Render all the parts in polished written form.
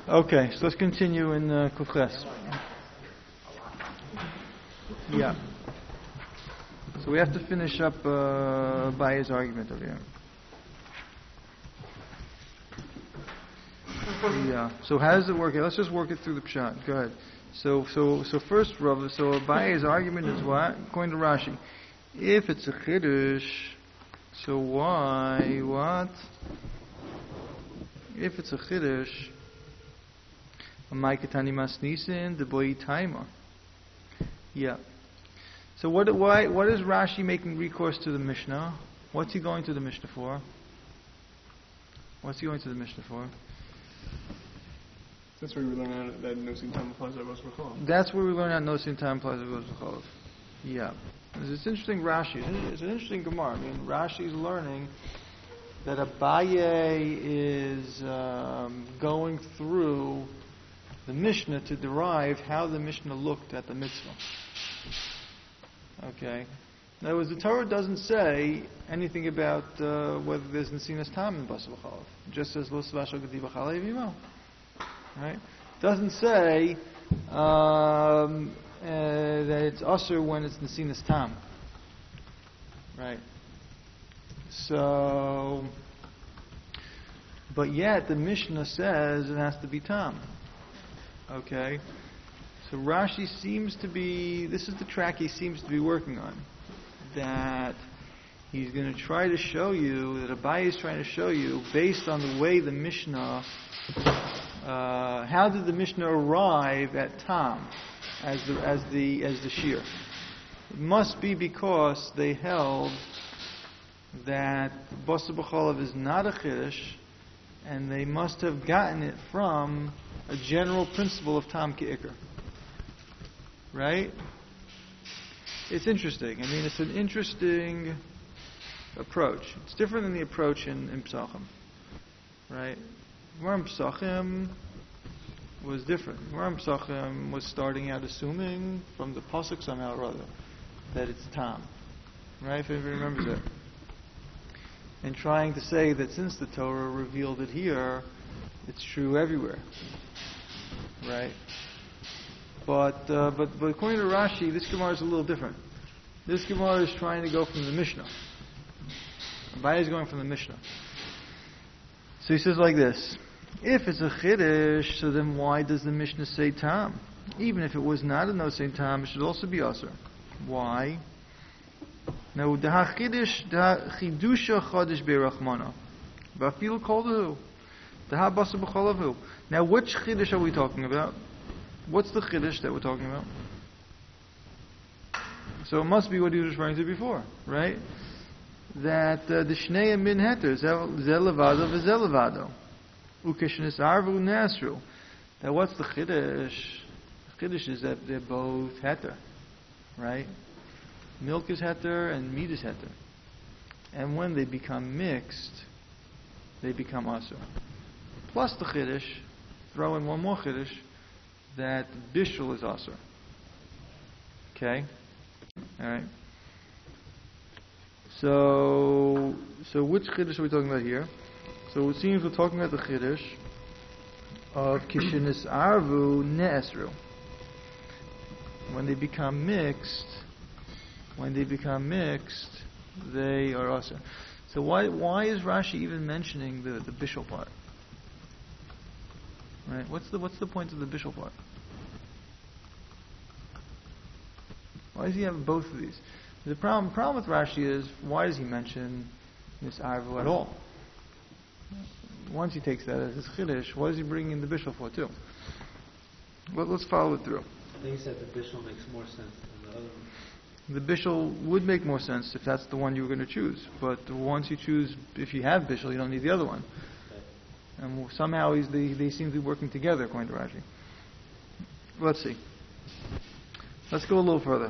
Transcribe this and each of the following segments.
Okay, so let's continue in Kufches. Yeah. So we have to finish up by his argument over here. Yeah. So how does it work? Let's just work it through the pshat. Go ahead. So first, Rav. So Abaye's argument is what? According to Rashi, if it's a chiddush, so why what? If it's a chiddush, Amaykatani masnisin the boy taima. Yeah. So what is Rashi making recourse to the Mishnah? What's he going to the Mishnah for? What's he going to the Mishnah for? That's where we learn out that nosin tam applies to Bas B'chol. That's where we learn out nosin tam applies to Bas B'chol. Yeah. It's interesting Rashi. It's an interesting Gemara. I mean, Rashi's learning that Abaye is going through the Mishnah to derive how the Mishnah looked at the mitzvah. Okay. In other words, the Torah doesn't say anything about whether there's Nesinas Tam in Bas B'chol. It just says Lo Svashal Gedi B'chalei V'imo. Right? Doesn't say that it's usher when it's Nesinas Tam. Right? So, but yet the Mishnah says it has to be Tam. Okay? So Rashi seems to be, this is the track he seems to be working on. That he's going to try to show you, that Abaye is trying to show you, based on the way the Mishnah, how did the Mishnah arrive at Tam as the shear? It must be because they held that Basa B'cholav is not a chiddush, and they must have gotten it from a general principle of Tam Ke'ikr. Right? It's interesting. I mean, it's an interesting approach. It's different than the approach in Pesachim. Right? Gemara in Pesachim was different. Gemara in Pesachim was starting out assuming from the pasuk somehow or other that it's Tam. Right? If anybody remembers that. And trying to say that since the Torah revealed it here, it's true everywhere. Right? But according to Rashi, this Gemara is a little different. This Gemara is trying to go from the Mishnah. Abaye is going from the Mishnah. So he says like this: if it's a chiddush, so then why does the Mishnah say Tam? Even if it was not a no saying Tam, it should also be aser. Why? Now the chiddush, the chidusha chodesh beirachmana, va'afilu kol dehu, the habasa b'cholavu. Now which chiddush are we talking about? What's the chiddush that we're talking about? So it must be what he was referring to before, right? That the shnei min heter zel levado v'zel levado ukeshnis arvu nasru. Now what's the chiddush? The chiddush is that they're both heter, right? Milk is heter and meat is heter, and when they become mixed, they become asur. Plus the chiddush, throw in one more chiddush, that bishul is asur. Okay? Alright. So which chiddush are we talking about here? So it seems we're talking about the chiddush of kishinis arvu ne'esru. When they become mixed, they are asur. So why is Rashi even mentioning the bishul part? Right? What's the point of the bishul part? Why does he have both of these? The problem with Rashi is, why does he mention this arvu at all? Once he takes that as his chiddush, what is he bringing in the bishul for too? Well, let's follow it through. I think he said the bishul makes more sense than the other one. The bishul would make more sense if that's the one you were going to choose. But once you choose, if you have bishul, you don't need the other one. Okay. And somehow they seem to be working together, according to Rashi. Let's see. Let's go a little further.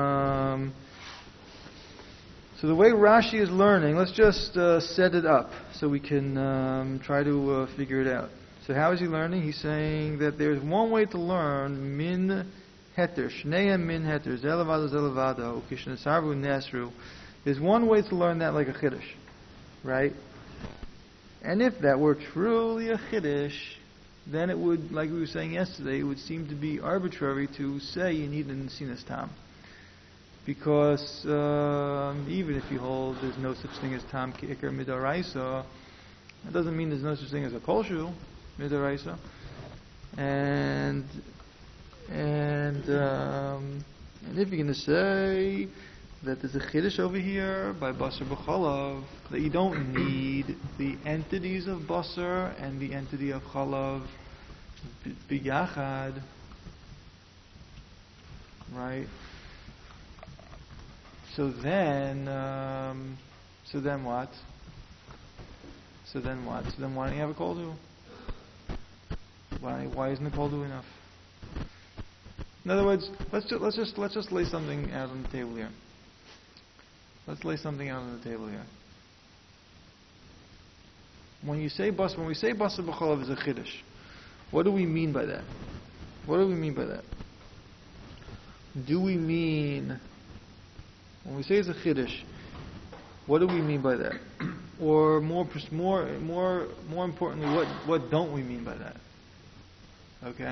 So the way Rashi is learning, let's just set it up so we can try to figure it out. So how is he learning? He's saying that there's one way to learn min heter, shneya min heter, zelevado zelevado, ukishnesarvu nesru. There's one way to learn that like a chiddush, right? And if that were truly a chiddush, then it would, like we were saying yesterday, it would seem to be arbitrary to say you need an Nesinas Tam. Because even if you hold there's no such thing as Tam Ki'ikr Midaraisa, that doesn't mean there's no such thing as a Kolshu Midaraisa. And if you're going to say that there's a Chiddush over here by Basar B'Chalav, that you don't need the entities of Basar and the entity of Chalav B'Yachad, right? So then what? So then why don't you have a koldu? Why isn't a koldu enough? In other words, let's just lay something out on the table here. Let's lay something out on the table here. When we say Basar B'Chalav is a Chiddush, what do we mean by that? What do we mean by that? Do we mean, when we say it's a Chiddush, what do we mean by that? Or more importantly, what don't we mean by that? Okay?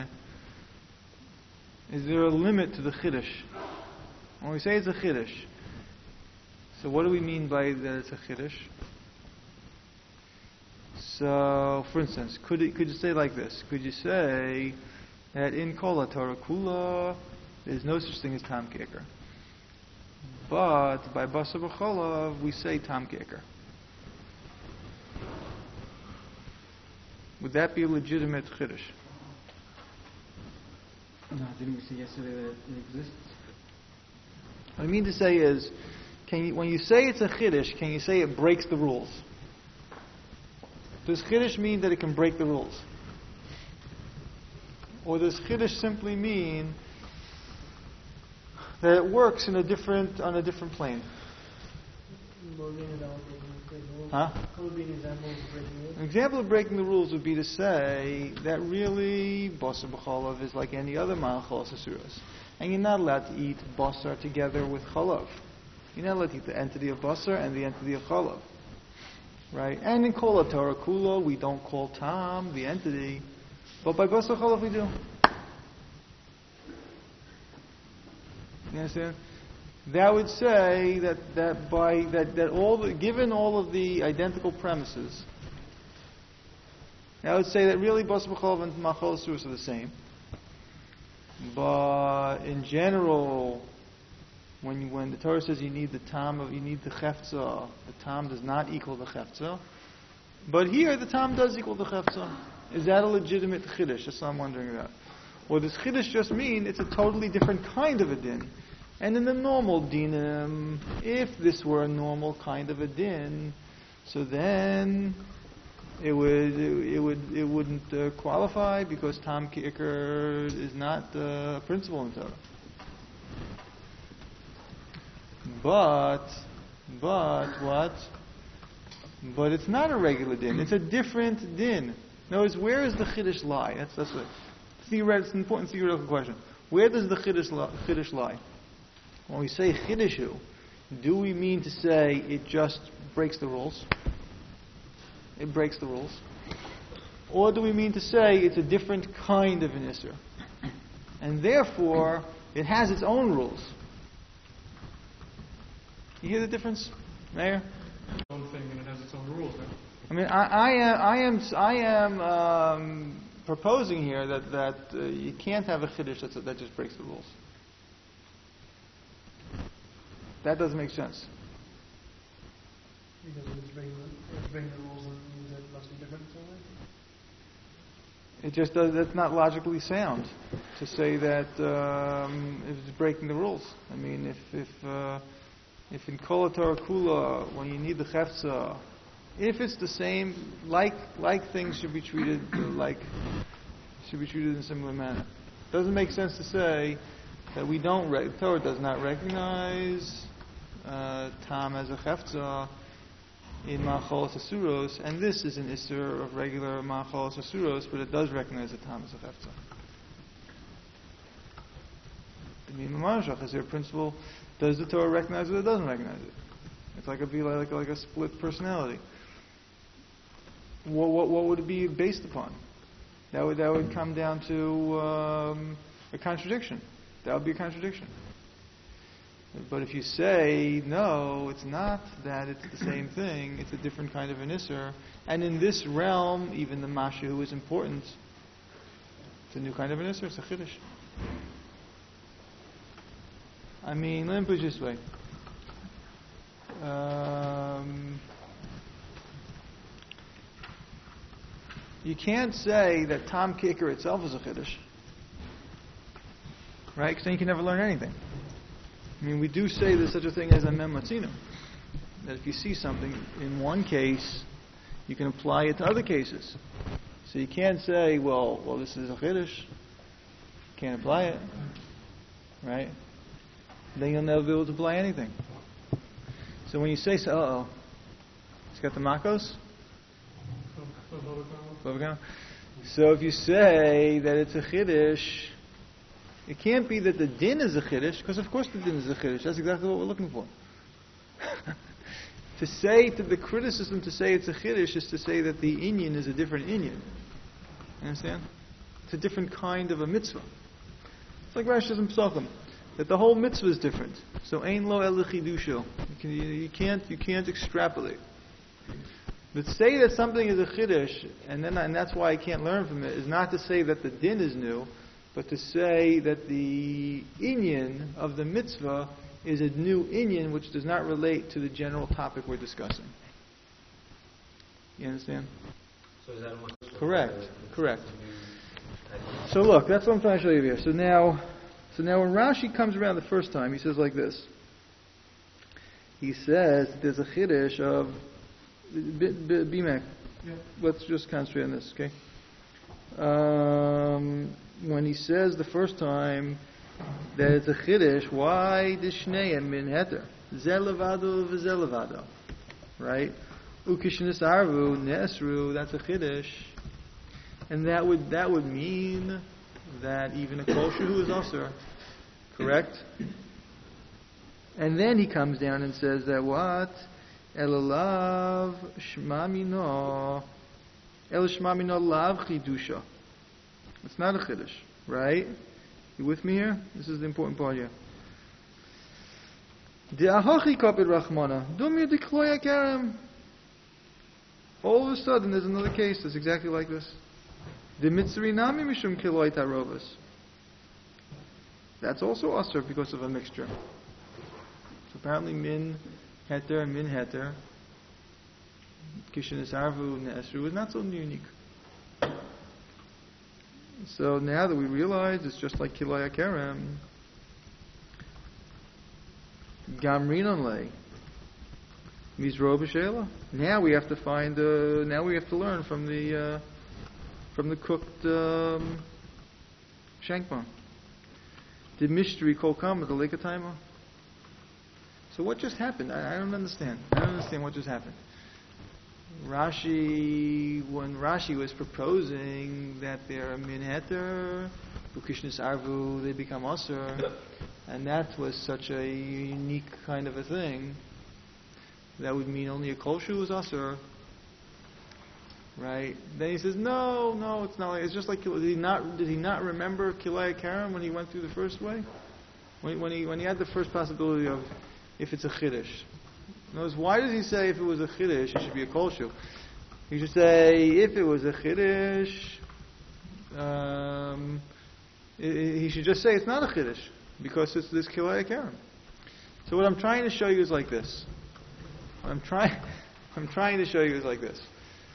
Is there a limit to the Chiddush? When we say it's a Chiddush, so what do we mean by that it's a Chiddush? So, for instance, could you say like this? Could you say that in Kol HaTorah Kula, there's no such thing as Tam Ki'ikr, but by Basar B'Chalav we say Tam Ki'ikr? Would that be a legitimate Chiddush? No, didn't we say yesterday that it exists? What I mean to say is, when you say it's a Chiddush, can you say it breaks the rules? Does Chiddush mean that it can break the rules? Or does Chiddush simply mean that it works on a different plane? Huh? What would be an example of breaking rules? An example of breaking the rules would be to say that really Basar B'Chalav is like any other Ma'achal Asuras, and you're not allowed to eat Basar together with Chalav. You're not allowed to eat the entity of Basar and the entity of Chalav. Right? And in Kol HaTorah Kula, we don't call Tam the entity, but by Basar Chalav we do. You understand? That would say given all of the identical premises, that would say that really Basar B'Chalav and Ma'achal Asuras are the same. But in general, when the Torah says you need the chefza, the tam does not equal the chefza. But here the tam does equal the chefza. Is that a legitimate chiddush? That's what I'm wondering about. Or does chiddush just mean it's a totally different kind of a din? And in the normal dinim, if this were a normal kind of a din, so then it wouldn't qualify because tam ki'ikr is not a principle in Torah. But what? But it's not a regular din. It's a different din. In other words, where does the chiddush lie? That's what. It's an important theoretical question. Where does the chiddush lie? When we say chiddushu, do we mean to say it just breaks the rules? It breaks the rules. Or do we mean to say it's a different kind of an isser? And therefore, it has its own rules. You hear the difference, Mayor? Own thing, and it has its own rules. Then. I mean, I am proposing here that you can't have a chiddush that just breaks the rules. That doesn't make sense. Because it's breaking the rules and means that it must be different somewhere? It just does. That's not logically sound to say that it's breaking the rules. I mean, if in Kol HaTorah Kula, when you need the chefza, if it's the same, like things should be treated in a similar manner. It doesn't make sense to say that we don't. Torah does not recognize tam as a chefza in Ma'achal Asuros, and this is an isser of regular Ma'achal Asuros, but it does recognize the tam as a chefza. I mean, is there a principle? Does the Torah recognize it or it doesn't recognize it? It's like a split personality. What would it be based upon? That would come down to a contradiction. That would be a contradiction. But if you say, no, it's not that, it's the same thing, it's a different kind of an Isser, and in this realm, even the Masha who is important, it's a new kind of an Isser, it's a Chiddush. I mean, let me put it this way. You can't say that Tom Kicker itself is a Chiddush. Right? Because then you can never learn anything. I mean, we do say there's such a thing as a mem matzino. That if you see something in one case, you can apply it to other cases. So you can't say, well, this is a Chiddush. Can't apply it. Right? Then you'll never be able to apply anything. So when you say, it's got the makos? So if you say that it's a Chiddush, it can't be that the din is a Chiddush, because of course the din is a Chiddush. That's exactly what we're looking for. To say, to the criticism to say it's a Chiddush is to say that the inyan is a different inyan. You understand? It's a different kind of a mitzvah. It's like Rashi says in Pesachim, that the whole mitzvah is different. So ein lo el chidusho. You can't extrapolate. But to say that something is a chiddush, and that's why I can't learn from it, is not to say that the din is new, but to say that the inyan of the mitzvah is a new inyan which does not relate to the general topic we're discussing. You understand? So is that Correct. So look, that's what I'm trying to show you here. So now when Rashi comes around the first time, he says like this. He says there's a chiddush of Bimek. Yeah. Let's just concentrate on this, okay? When he says the first time that it's a chiddush, why the shneim min heter? Zeh levado v'zeh levado. Right? Ukishnis arvu, nesru, that's a chiddush. And that would mean that even a kosher who is usher, correct? And then he comes down and says that what? Elalav shmamino, el shmamino lav chidusha. It's not a chiddush, right? You with me here? This is the important part here. De'ahachi kapid rachmana, dumir dekloya karem. All of a sudden, there's another case that's exactly like this. The mitzri nami mishum kiloi tarovas. That's also usher because of a mixture. So apparently min heter and min heter, kishin esarvu ne'esru is not so unique. So now that we realize it's just like kiloi kerem, gamrinon le mizro b'sheila. Now we have to find. Now we have to learn from the cooked shankbone. The mystery kol kama the lekatayma. So what just happened? I don't understand. I don't understand what just happened. When Rashi was proposing that they're min heter, ukishnis arvu, they become asur, and that was such a unique kind of a thing. That would mean only a kosher was asur. Right? Then he says, no, it's not like, it's just like, did he not remember Kilei Karam when he went through the first way? When he had the first possibility of, if it's a Chiddush. Notice, why does he say if it was a Chiddush, it should be a Kolshu? He should say, if it was a Chiddush, he should just say it's not a Chiddush, because it's this Kilei Karam. So what I'm trying to show you is like this. I'm trying to show you is like this.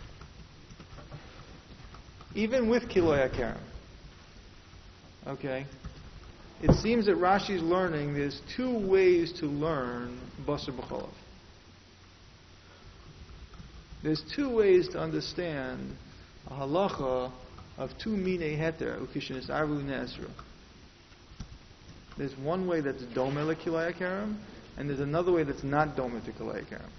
Even with Kiloi HaKerem, okay, it seems that Rashi's learning there's two ways to learn Basar B'Cholav. There's two ways to understand a halacha of two minei heter, ukishin arvu ne'esru. There's one way that's dome le Kiloi HaKerem, and there's another way that's not dome to Kiloi HaKerem.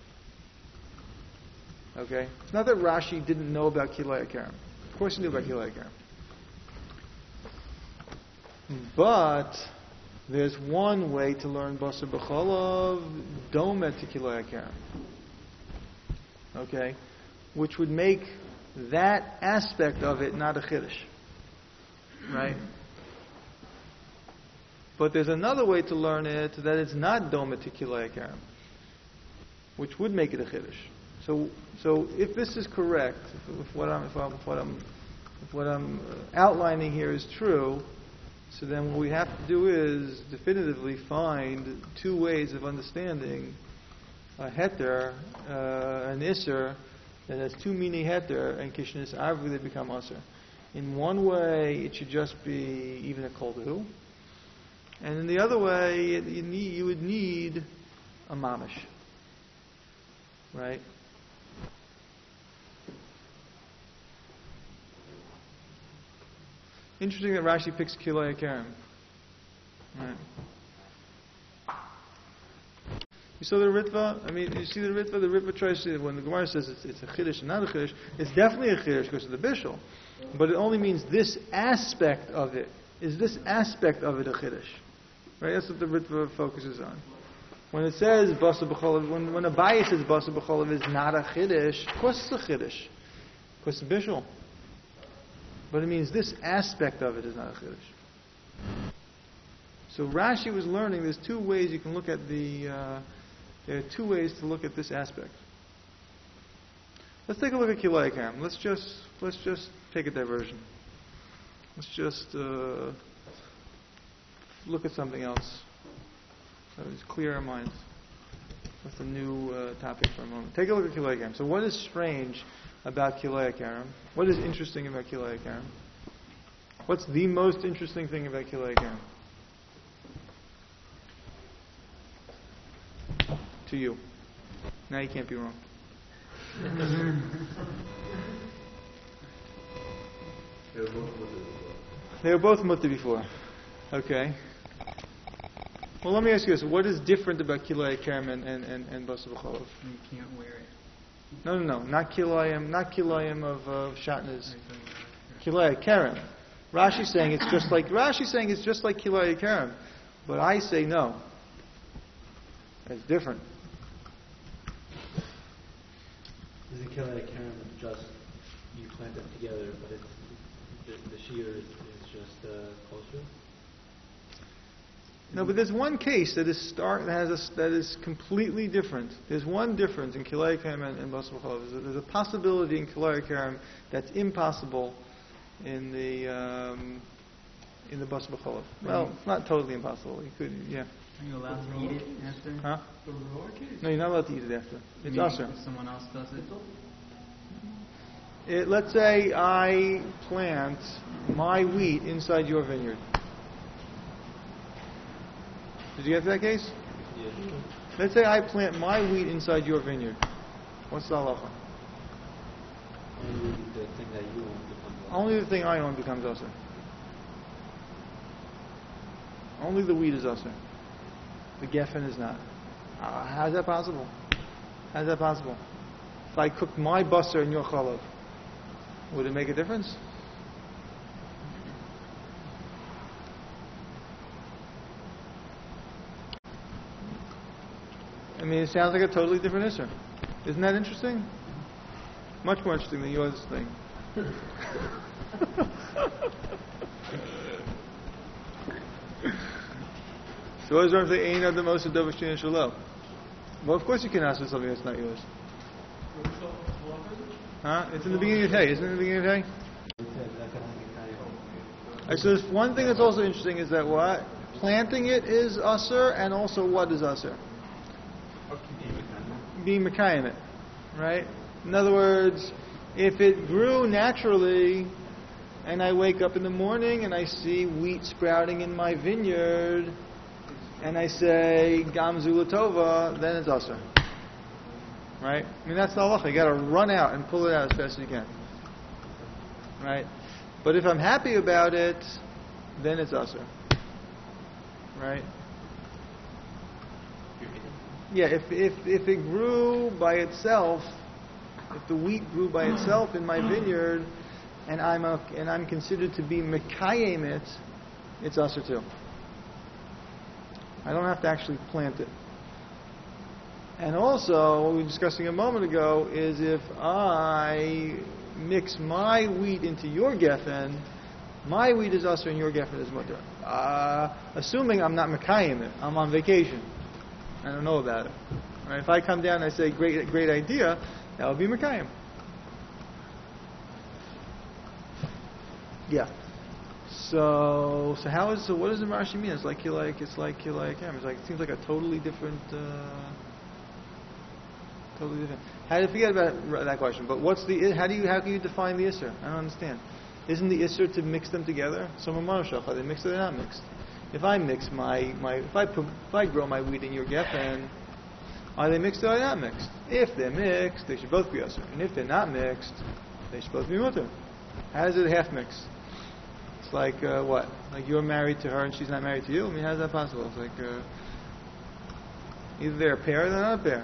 Okay? It's not that Rashi didn't know about Kiloi HaKerem. Of course he knew about Kilei HaKerem. But there's one way to learn Basar B'Cholav, Domet to Kilei HaKerem. Okay? Which would make that aspect of it not a chiddush, right? But there's another way to learn it that it's not doma to kilei karam, which would make it a chiddush. So if this is correct, if what I'm outlining here is true, so then what we have to do is definitively find two ways of understanding a heter, an isser, that has two meaning heter, and kishnis avri, they become aser. In one way, it should just be even a koldu, and in the other way, you would need a mamish, right? Interesting that Rashi picks kilei karam. Right. You saw the Ritva? I mean, you see the Ritva? The Ritva tries to, when the Gemara says it's a chiddush and not a chiddush, it's definitely a chiddush because of the bishul. But it only means this aspect of it. Is this aspect of it a chiddush? Right? That's what the Ritva focuses on. When it says basa b'cholav, when a Abaye says basa b'cholav is not a chiddush, of course it's a chiddush. Of course it's bishul. But it means this aspect of it is not a chiddush. So Rashi was learning there's two ways you can look at there are two ways to look at this aspect. Let's take a look at kilei karam. Let's just take a diversion. Let's just look at something else. So just clear our minds. That's a new topic for a moment. Take a look at kilei karam. So what is strange about kilei karam? What is interesting about kilei karam? What's the most interesting thing about kilei karam? To you. Now you can't be wrong. They were both mutter before. Okay. Well, let me ask you this. What is different about kilei karam and basa b'cholav? You can't wear it. No. Not kilayim of shatnez. Kilei karam. Rashi's saying it's just like kilei karam. But I say no. It's different. Is the kilei karam just you plant them together, but it's the shear is just kosher? No, but there's one case that is that is completely different. There's one difference in kilei karam and basa b'cholav. There's a possibility in kilei karam that's impossible in the basa b'cholav. Well, it's not totally impossible. You could, yeah. Are you allowed to eat it after? Huh? The raw case? No, you're not allowed to eat it after. It's aser. If someone else does it? Let's say I plant my wheat inside your vineyard. Did you get to that case? Yeah. Let's say I plant my wheat inside your vineyard. What's the halacha? Only the thing that you own becomes Only the thing I own becomes aser. Only the wheat is aser. The geffen is not. How's that possible? How's that possible? If I cooked my basar in your chalav, would it make a difference? I mean, it sounds like a totally different issue. Isn't that interesting? Much more interesting than yours thing. So what is wrong with the Ein Adam Osa Dovah Shin Shalom? Well, of course you can ask for something that's not yours. Huh? It's in the beginning of Hay. Isn't it in the beginning of Hay? Alright, so there's one thing that's also interesting is that what? Planting it is Asr, and also what is Asr? Being Mekayim it. Right? In other words, if it grew naturally, and I wake up in the morning and I see wheat sprouting in my vineyard, and I say Gam Zulatova, then it's Asr. Right? I mean, that's the halacha. You got to run out and pull it out as fast as you can. Right? But if I'm happy about it, then it's Asr. Right? Yeah, if it grew by itself, if the wheat grew by itself in my vineyard, and I'm considered to be Mekayim it, it's Asr too. I don't have to actually plant it. And also, what we were discussing a moment ago is if I mix my wheat into your geffen, my wheat is usher and your geffen is mutter. Assuming I'm not Mekayim it, I'm on vacation. I don't know about it. Right? If I come down and I say, great idea, that would be Mekayim. Yeah. So what does the Rashi mean? It's like him. It's like it seems like a totally different. How do you forget about that question? But how can you define the Isser? I don't understand. Isn't the Isser to mix them together? Some of are they mixed or they're not mixed? If I mix if I grow my wheat in your geffen, are they mixed or are they not mixed? If they're mixed, they should both be Isser. And if they're not mixed, they should both be mutter. How is it half mixed? It's like what? Like you're married to her and she's not married to you? I mean, how's that possible? It's like either they're a pair or they're not a pair.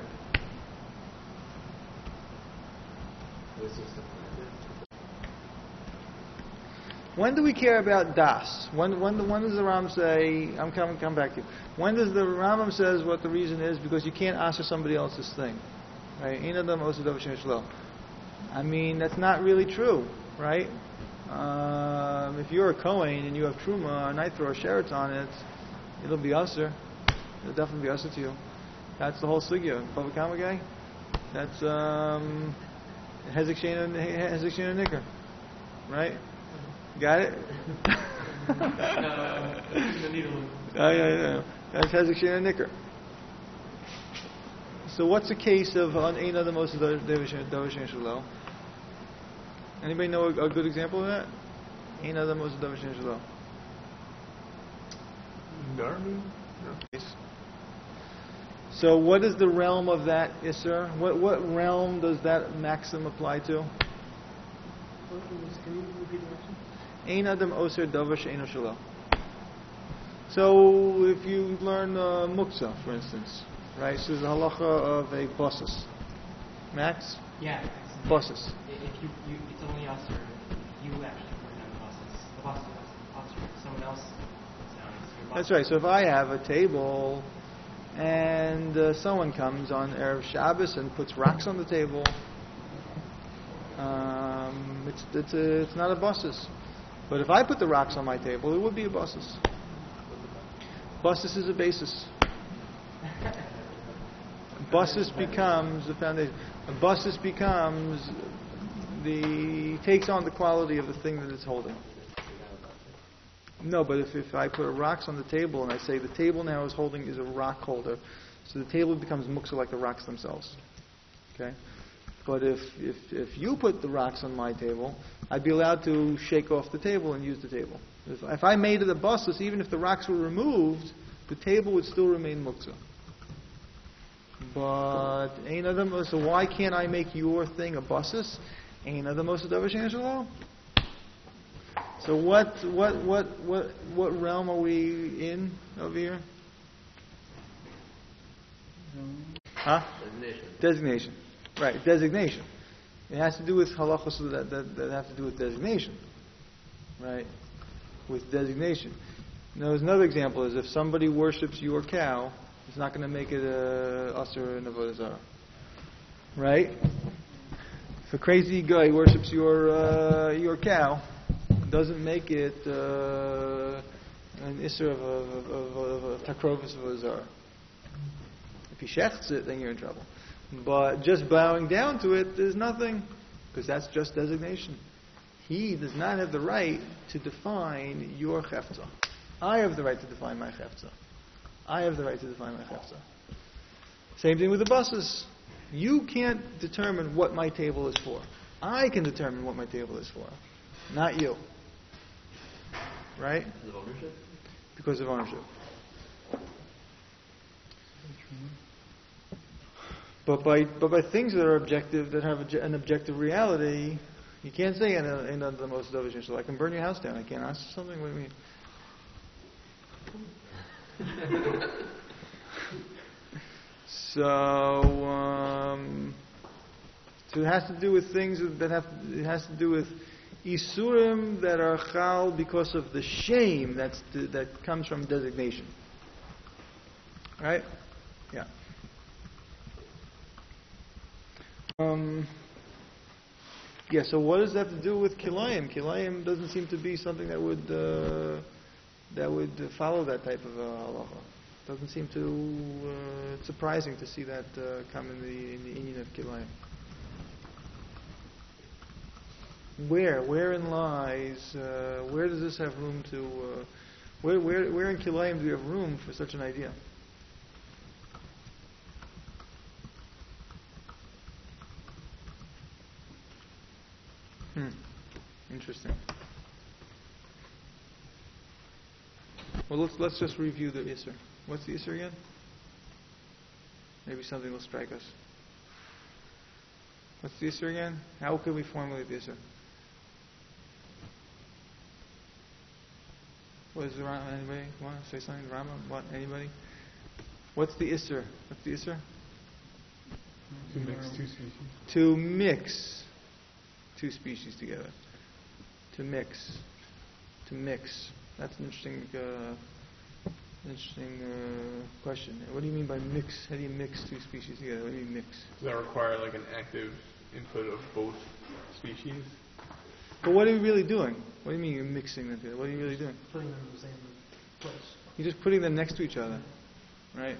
When do we care about das? When does the Ram say, I'm come back to you. When does the Rambam says what the reason is? Because you can't answer somebody else's thing. Right? I mean, that's not really true, right? If you're a Kohen and you have Truma and I throw a sheretz on it, it'll be usher. It'll definitely be usher to you. That's the whole sugya. Bava Kama guy? That's Hezek Shena Nicker. Right? Got it? Yeah. That's Hezek Shena Nicker. So what's the case of Ein Adam Osa Davashen Shelo? Anybody know a good example of that? Ein Adam Osa Davashen Shelo. So what is the realm of that Isser? What realm does that maxim apply to? Can you repeat the question? Ein Adam Oser Davar She'eino Shelo. So if you learn Muktzah, for instance, right? So there's a halacha of a bosses. Max? Yeah. Bosses. If you it's only us or you actually work on the bosses. The boss is someone else. That's right. So if I have a table and someone comes on Erev Shabbos and puts rocks on the table, it's not a bosses. But if I put the rocks on my table, it would be a bosses. Bosses is a basis. Bosses becomes the foundation. Bosses becomes takes on the quality of the thing that it's holding. No, but if I put rocks on the table and I say the table now is a rock holder, so the table becomes muksa like the rocks themselves. Okay? But if you put the rocks on my table, I'd be allowed to shake off the table and use the table. If I made it a basis, even if the rocks were removed, the table would still remain muksa. But so why can't I make your thing a basis? Ein adam osa davar she'eino shelo. So what realm are we in over here? Huh? Designation. Right, designation. It has to do with halachos that have to do with designation. Right? With designation. Now, there's another example is if somebody worships your cow, it's not going to make it a asur and avodah zarah. Right? If a crazy guy worships your cow, it doesn't make it an isur of takrovis avodah zarah. If he shechts it, then you're in trouble. But just bowing down to it is nothing, because that's just designation. He does not have the right to define your chefza. I have the right to define my chefza. Same thing with the buses. You can't determine what my table is for. I can determine what my table is for, not you. Right? Because of ownership? Because of ownership. But by things that are objective, that have an objective reality, you can't say in the most dovish. So I can burn your house down. I can't ask something. What do you mean? So it has to do with things it has to do with isurim that are chal because of the shame that comes from designation. Right? Yeah. Yeah, so what does that have to do with kilayim? Kilayim doesn't seem to be something that would follow that type of halacha. Doesn't seem to it's surprising to see that come in the inyan of kilayim. Wherein lies? Where does this have room to? Where in kilayim do we have room for such an idea? Interesting. Well, let's just review the Isser. What's the Isser again? Maybe something will strike us. What's the Isser again? How can we formulate the Isser? What is the Rama? Anybody want to say something? Rama? What? Anybody? What's the Isser? What's the Isser? To mix two species. To mix two species together. To mix. That's an interesting question. What do you mean by mix? How do you mix two species together? What do you mean mix? Does that require like an active input of both species? But what are you really doing? What do you mean you're mixing them together? What are you really doing? Putting them in the same place. You're just putting them next to each other, right?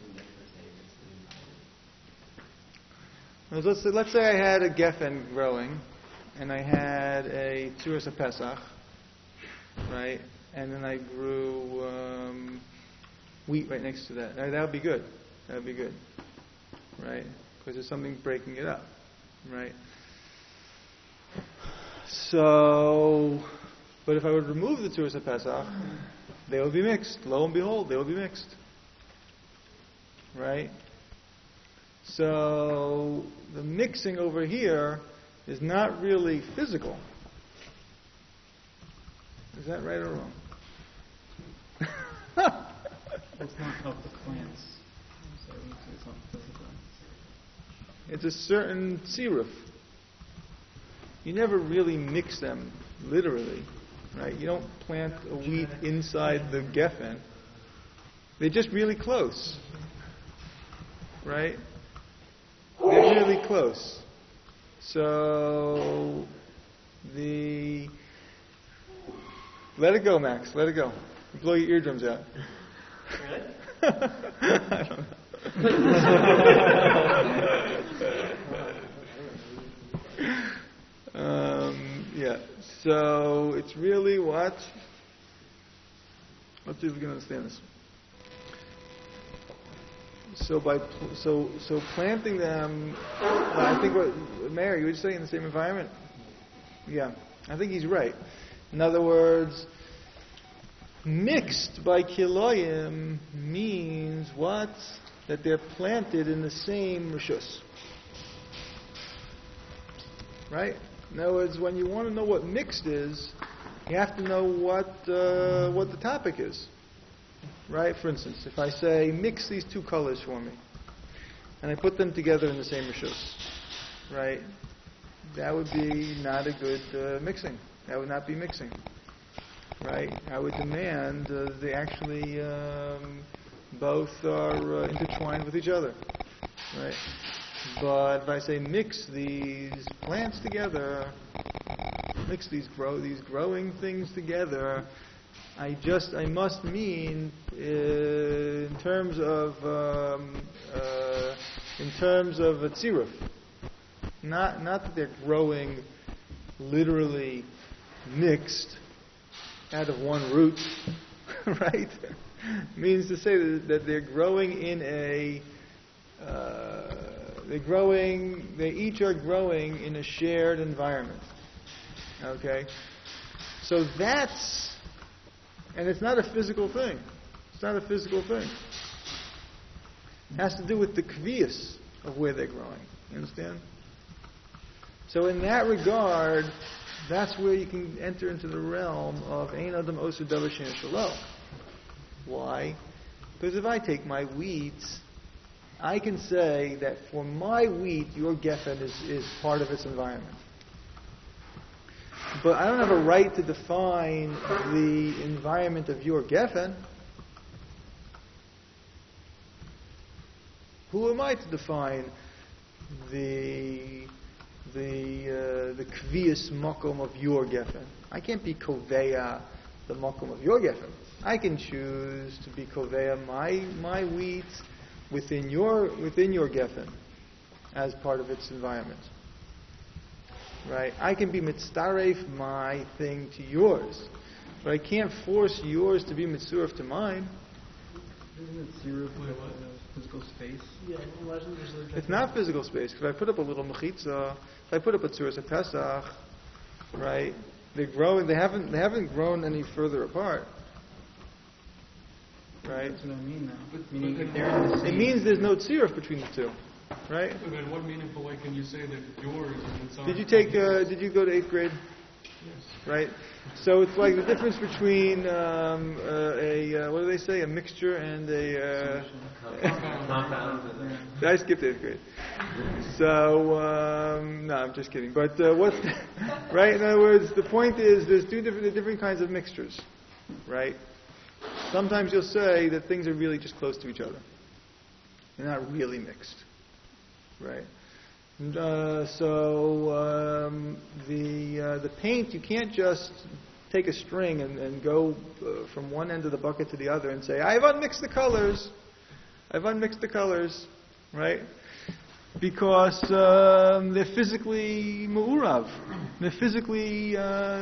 Let's say I had a geffen growing, and I had a tzuras Pesach, right? And then I grew wheat right next to that. That would be good. That would be good, right? Because there's something breaking it up, right? So, but if I would remove the tzuras Pesach, they would be mixed. Lo and behold, they would be mixed, right? So the mixing over here is not really physical. Is that right or wrong? It's not of the plants. So it's not physical. It's a certain tziruf. You never really mix them literally, right? You don't plant a wheat inside the geffen. They're just really close, right? They're really close. So let it go, Max. Let it go. Blow your eardrums out. Really? I don't know. Yeah. So it's really what? Let's see if we can understand this. So planting them. I think what Mary, you were saying in the same environment. Yeah, I think he's right. In other words, mixed by kiloyim means what? That they're planted in the same rishus. Right? In other words, when you want to know what mixed is, you have to know what the topic is. Right? For instance, if I say, mix these two colors for me, and I put them together in the same rishus, right? That would be not a good mixing. That would not be mixing. Right? I would demand they actually both are intertwined with each other. Right? But if I say mix these plants together, mix these growing things together, I must mean in terms of a tziruf, not that they're growing literally mixed out of one root, right? Means to say that they're growing in a they each are growing in a shared environment. Okay, so that's, and it's not a physical thing. It's not a physical thing. It has to do with the kvias of where they're growing. You understand? So in that regard, that's where you can enter into the realm of Ein Adam Osu Davar She'ein Shelo. Why? Because if I take my wheat, I can say that for my wheat, your geffen is part of its environment. But I don't have a right to define the environment of your geffen. Who am I to define the the kvius makom of your geffen. I can't be koveya the makom of your geffen. I can choose to be koveya my wheat within your geffen as part of its environment. Right? I can be mitzaref my thing to yours, but I can't force yours to be mitzuref to mine. Isn't it zero physical space? Yeah, imagine there's a... It's not physical space, because if I put up a little mechitza, if I put up a tzuras a Pesach, right? They're growing. They haven't grown any further apart, right? That's what I mean now. Meaning Meaning they're in the It same... means there's no tziruf between the two, right? So then what meaningful way can you say that yours is inside? Did you take? Did you go to 8th grade? Yes. Right. So it's like the difference between what do they say? A mixture and a. I skipped 8th grade. So no, I'm just kidding. But what's right? In other words, the point is there's different kinds of mixtures, right? Sometimes you'll say that things are really just close to each other. They're not really mixed, right? And, the paint, you can't just take a string and go from one end of the bucket to the other and say, I've unmixed the colors. I've unmixed the colors, right? Because they're physically mu'urav. They're physically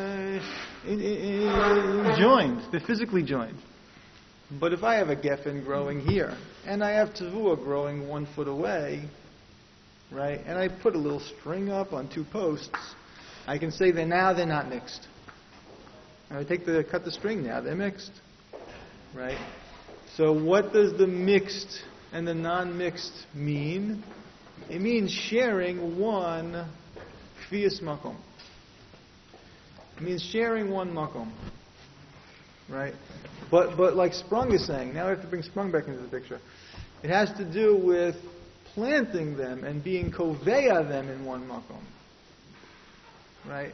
joined. They're physically joined. But if I have a geffen growing here, and I have tavua growing 1 foot away, right, and I put a little string up on 2 posts, I can say that now they're not mixed. And I cut the string, now they're mixed, right? So what does the mixed and the non-mixed mean? It means sharing one kvius makom. It means sharing one makom, right? But like Sprung is saying, now I have to bring Sprung back into the picture. It has to do with planting them and being koveya them in one makom, right?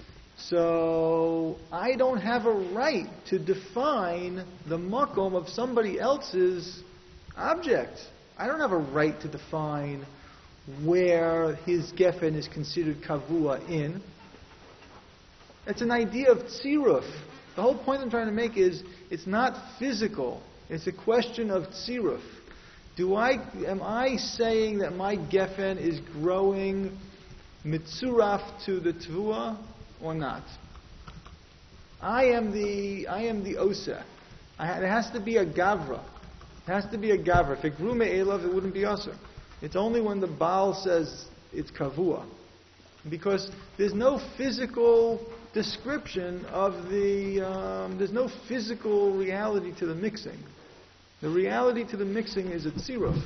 So I don't have a right to define the makom of somebody else's object. I don't have a right to define where his geffen is considered kavua in. It's an idea of tziruf. The whole point I'm trying to make is it's not physical. It's a question of tziruf. Am I saying that my geffen is growing mitzuraf to the tvua or not? I am the oseh. It has to be a gavra. It has to be a gavra. If it grew me'elav, it wouldn't be aser. It's only when the Baal says it's kavua. Because there's no physical description of there's no physical reality to the mixing. The reality to the mixing is a tziruf.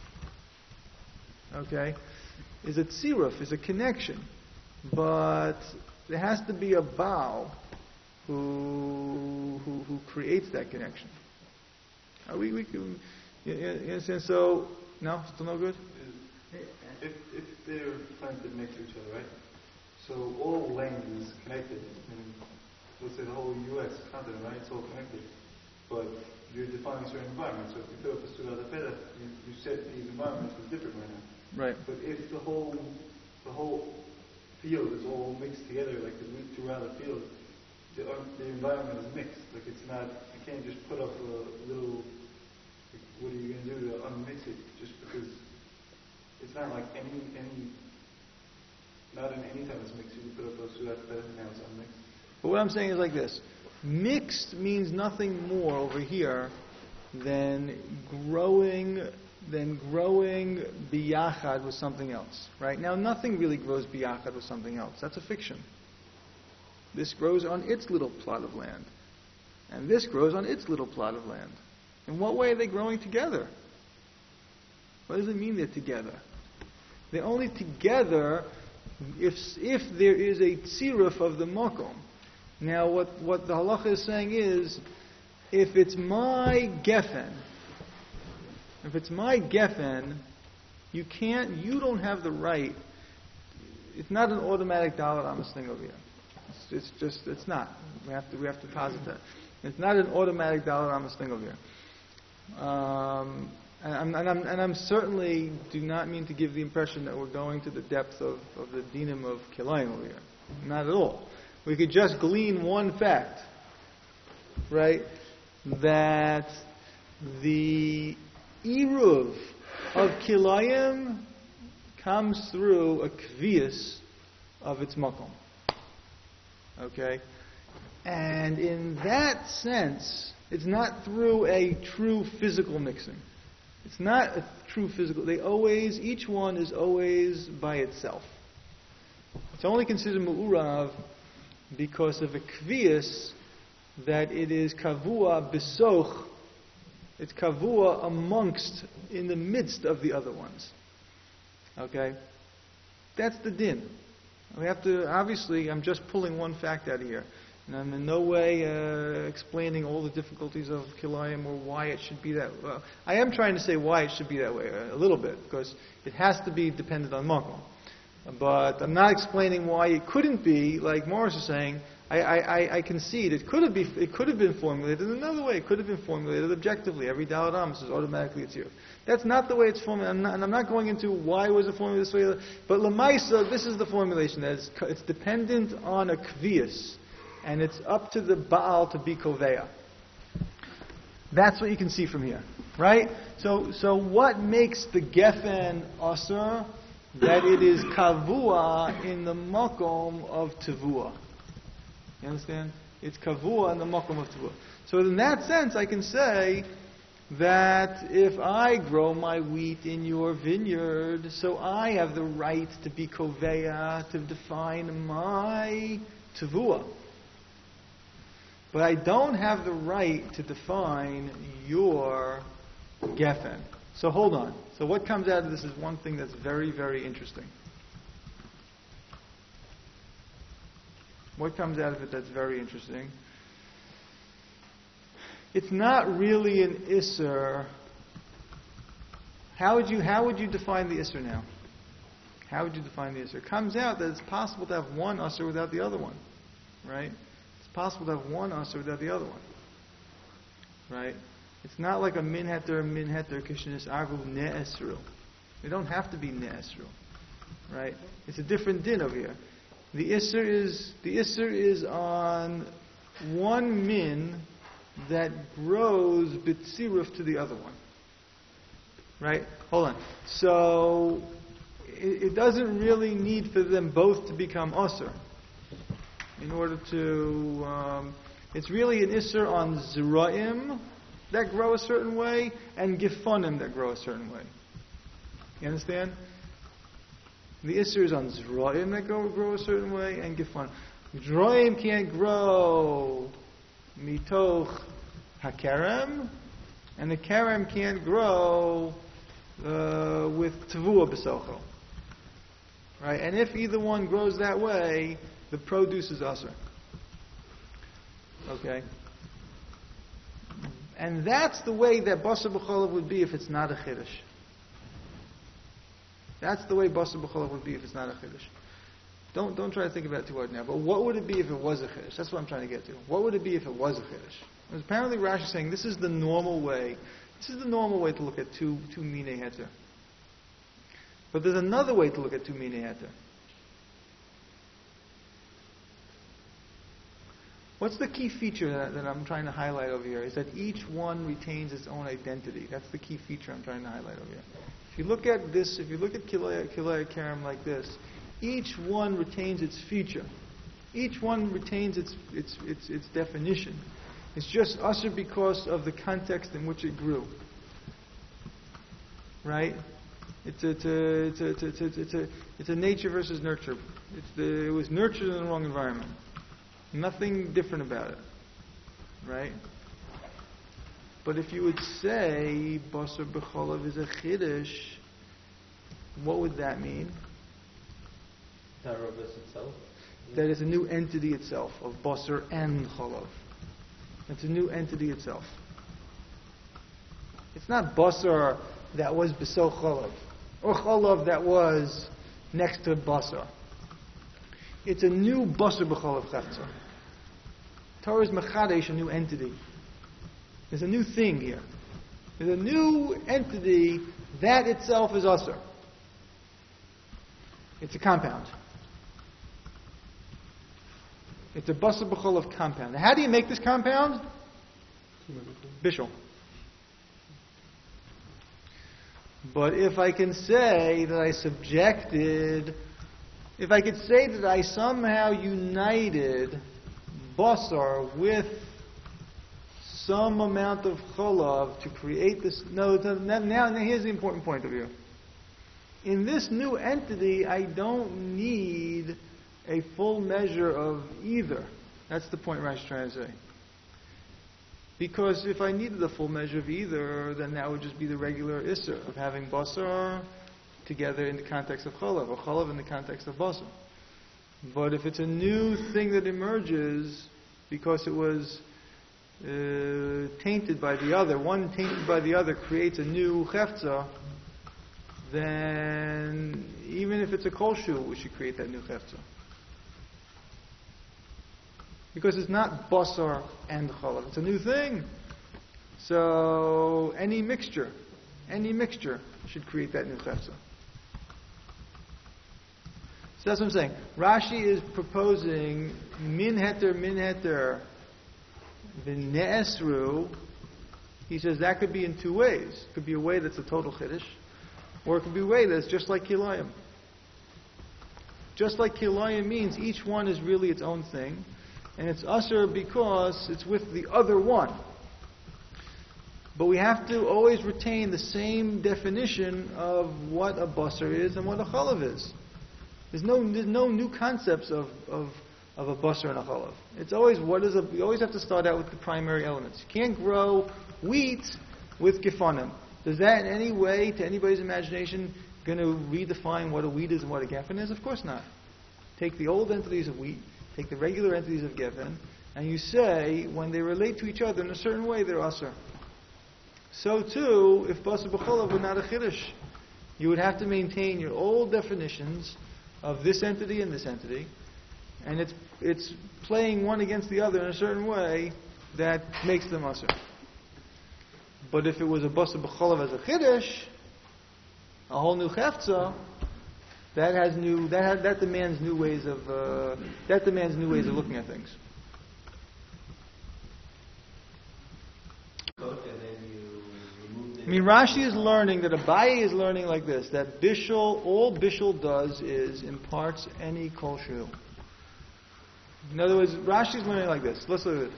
Okay? Is a tziruf, is a connection. But there has to be a Baal who creates that connection. We can, you understand? So, no? Still no good? If they're planted next to each other, right? So all land is connected. And let's say the whole U.S. continent, right? It's all connected. But you're defining certain environments. So if you put up a Surah al-Peda, you set these environments as different right now. Right. But if the whole field is all mixed together, like throughout the field, the environment is mixed. Like it's not, you can't just put up a little, like, what are you going to do to unmix it? Just because it's not like not in any time it's mixed. You put up a Surah al-Peda and now it's unmixed. But what I'm saying is like this. Mixed means nothing more over here than growing biyachad with something else. Right? Now nothing really grows biyachad with something else. That's a fiction. This grows on its little plot of land. And this grows on its little plot of land. In what way are they growing together? What does it mean they're together? They're only together if there is a tziruf of the makom. Now, what the halacha is saying is, if it's my geffen, you don't have the right. It's not an automatic dollar amas thing over here. It's not. We have to posit that. It's not an automatic dollar amas thing over here. And I'm certainly do not mean to give the impression that we're going to the depth of the dinim of Kilayim over here. Not at all. We could just glean one fact, right? That the Eruv of Kilayim comes through a kvias of its makom. Okay? And in that sense, it's not through a true physical mixing. It's not a true physical. Each one is always by itself. It's only considered mu'urav because of a kvias that it is kavua besoch. It's kavua amongst, in the midst of the other ones. Okay? That's the din. We have to, obviously, I'm just pulling one fact out of here. And I'm in no way explaining all the difficulties of Kilayim or why it should be that way. I am trying to say why it should be that way a little bit, because it has to be dependent on Makom. But I'm not explaining why it couldn't be, like Morris is saying. I concede it could have been formulated another way. It could have been formulated objectively. Every Daled Amos is automatically it's you. That's not the way it's formulated. And I'm not going into why was it formulated this way. But Lamaisa, this is the formulation. That it's dependent on a kvias. And it's up to the Baal to be Koveya. That's what you can see from here. Right? So what makes the Geffen Asur? That it is Kavua in the Makom of Tevua. You understand? It's Kavua in the Makom of Tevua. So in that sense, I can say that if I grow my wheat in your vineyard, so I have the right to be Koveya, to define my Tevua. But I don't have the right to define your Geffen. So hold on. So what comes out of this is one thing that's very, very interesting. What comes out of it that's very interesting? It's not really an Isser. How would you define the Isser now? How would you define the Isser? It comes out that it's possible to have one Isser without the other one. Right? It's possible to have one Isser without the other one. Right? It's not like a minheter, kishinis arvu ne'esru. They don't have to be ne'esru. Right? It's a different din over here. The Isser is on one min that grows bitziruf to the other one. Right? Hold on. So it doesn't really need for them both to become Isser. In order to, it's really an Isser on Zera'im that grow a certain way and Gifonim that grow a certain way. You understand? The Isser is on Zera'im that grow a certain way and Gifonim. Zera'im can't grow mitoch hakerem, and the kerem can't grow with Tevua b'socho. Right? And if either one grows that way, the produce is Asr. Okay? And that's the way that Basar B'cholav would be if it's not a Chiddush. That's the way Basar B'cholav would be if it's not a Chiddush. Don't try to think about it too hard now. But what would it be if it was a Chiddush? That's what I'm trying to get to. What would it be if it was a Chiddush? Because apparently Rashi is saying this is the normal way. This is the normal way to look at two Minei Heter. But there's another way to look at two Minei Heter. What's the key feature that I'm trying to highlight over here? Is that each one retains its own identity. That's the key feature I'm trying to highlight over here. If you look at this, if you look at Kilei Kerem like this, each one retains its feature. Each one retains its definition. It's just Asr because of the context in which it grew. Right? It's a nature versus nurture. It was nurtured in the wrong environment. Nothing different about it. Right? But if you would say Basar B'cholav is a Chiddush, what would that mean? That itself? That it's a new entity itself, of Basar and Cholav. It's a new entity itself. It's not Basar that was B'so Cholav, or Cholav that was next to Basar. It's a new Basar B'cholav Chaftzah. Torah is Mechadesh, a new entity. There's a new thing here. There's a new entity that itself is usher. It's a compound. It's a basar b'cholav compound. Now, how do you make this compound? Bishul. But if I can say that I subjected, if I could say that I somehow united basar with some amount of cholav to create this. No, now here's the important point of view. In this new entity, I don't need a full measure of either. That's the point Rashi is trying to say. Because if I needed a full measure of either, then that would just be the regular isser of having basar together in the context of cholav, or cholav in the context of basar. But if it's a new thing that emerges because it was tainted by the other, one tainted by the other creates a new chefza, then even if it's a kolshu, we should create that new chefza. Because it's not basar and cholav, it's a new thing. So any mixture should create that new chefza. So that's what I'm saying. Rashi is proposing min heter v'ne'esru. He says that could be in two ways. It could be a way that's a total chiddush, or it could be a way that's just like kilayim. Just like kilayim means each one is really its own thing, and it's usher because it's with the other one. But we have to always retain the same definition of what a basar is and what a chalav is. There's no new concepts of a basar and a chalav. It's always you always have to start out with the primary elements. You can't grow wheat with gefanim. Does that in any way, to anybody's imagination, going to redefine what a wheat is and what a geffen is? Of course not. Take the old entities of wheat, take the regular entities of geffen, and you say when they relate to each other in a certain way, they're asr. So too, if basar b'cholav were not a chiddush, you would have to maintain your old definitions of this entity and this entity, and it's playing one against the other in a certain way that makes them asr. But if it was a basar b'cholav as a chiddush, a whole new chefza, that demands new ways of looking at things. I mean, Rashi is learning that Abaye is learning like this, that all Bishul does is imparts any kosher. In other words, Rashi is learning like this. Let's look at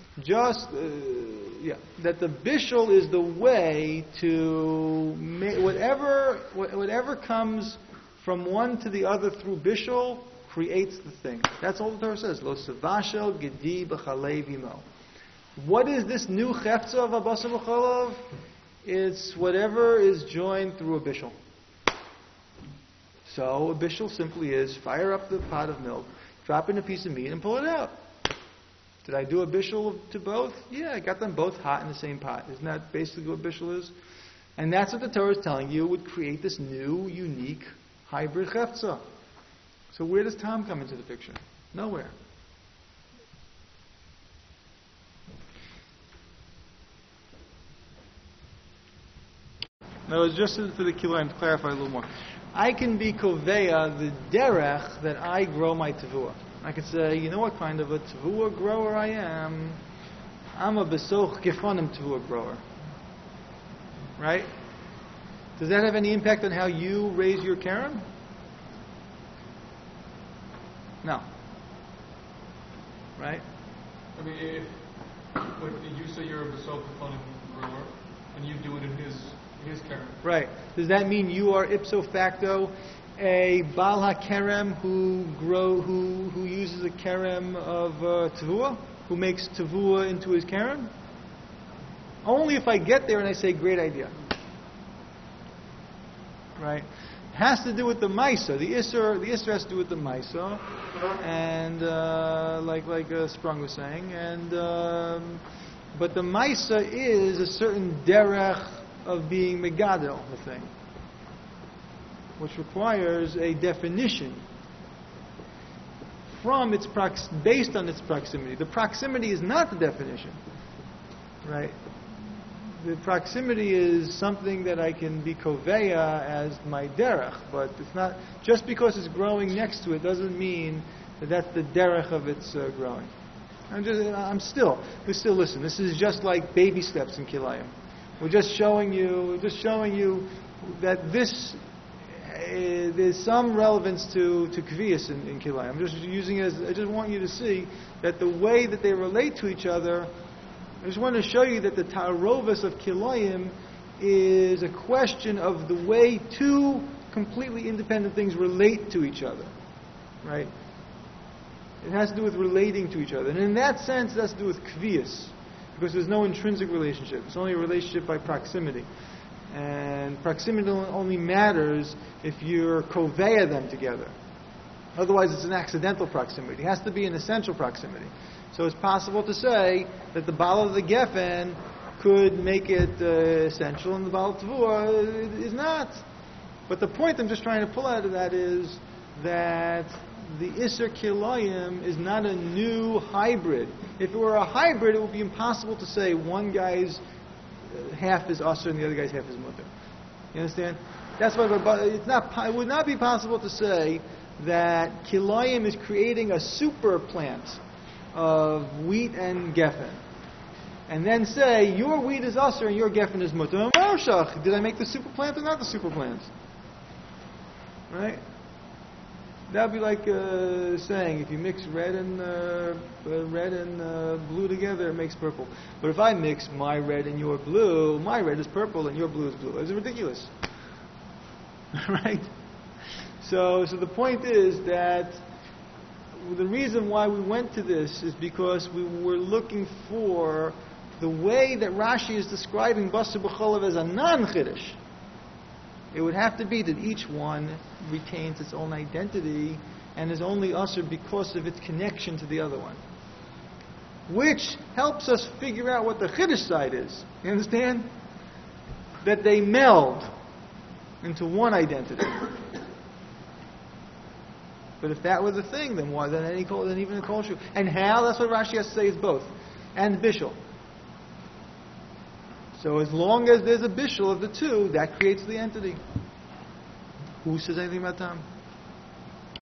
it. That the Bishul is the way to make whatever comes from one to the other through Bishul creates the thing. That's all the Torah says. Lo savashel gedi b'chalei v'imo. What is this new chefza of a basar b'cholav? It's whatever is joined through a bishul. So a bishul simply is fire up the pot of milk, drop in a piece of meat, and pull it out. Did I do a bishul to both? Yeah, I got them both hot in the same pot. Isn't that basically what bishul is? And that's what the Torah is telling you would create this new, unique, hybrid chefza. So where does Tom come into the picture? Nowhere. Now, just for the kilayim to clarify a little more, I can be koveya the derech that I grow my tavua. I can say, you know what kind of a tavua grower I am? I'm a besoch gefanim tavua grower. Right? Does that have any impact on how you raise your keren? No. Right? I mean, if you say you're a besoch gefanim grower, and you do it in his keren. Right. Does that mean you are ipso facto a Baal HaKerem who uses a kerem of Tavua? Who makes Tavua into his kerem? Only if I get there and I say, great idea. Right? It has to do with the Maisa. The Isser has to do with the Maisa. And like Sprung was saying. And but the Maisa is a certain derech of being megadol, the thing, which requires a definition from its based on its proximity. The proximity is not the definition, right? the proximity is something that I can be koveya as my derech, but it's not, just because it's growing next to it doesn't mean that that's the derech of its growing. We still listen, this is just like baby steps in Kilayim. We're just showing you that this, there's some relevance to Kviyas in Kilayim. I'm just using it as, I just want you to see that the way that they relate to each other, I just want to show you that the Ta'arovas of Kilayim is a question of the way two completely independent things relate to each other. Right? It has to do with relating to each other. And in that sense, it has to do with Kviyas. Because there's no intrinsic relationship. It's only a relationship by proximity. And proximity only matters if you're koveya them together. Otherwise, it's an accidental proximity. It has to be an essential proximity. So it's possible to say that the Baal of the Geffen could make it essential and the Baal of Tavua is not. But the point I'm just trying to pull out of that is that the Isser Kilayim is not a new hybrid. If it were a hybrid, it would be impossible to say one guy's half is Asr and the other guy's half is Mutter. You understand? That's why it would not be possible to say that Kilayim is creating a super plant of wheat and geffen, and then say your wheat is Asr and your geffen is Mutter. Did I make the super plant or not the super plant? Right? That would be like saying if you mix red and blue together, it makes purple. But if I mix my red and your blue, my red is purple and your blue is blue. It's ridiculous, right? So the point is that the reason why we went to this is because we were looking for the way that Rashi is describing Basar B'Cholav as a non-Chiddush. It would have to be that each one retains its own identity and is only Asr because of its connection to the other one. Which helps us figure out what the Chiddush side is. You understand? That they meld into one identity. But if that was the thing, then why? Then even a kosher. And how? That's what Rashi has to say is both. And bishul. So as long as there's a bishul of the two, that creates the entity. Who says anything about Tom?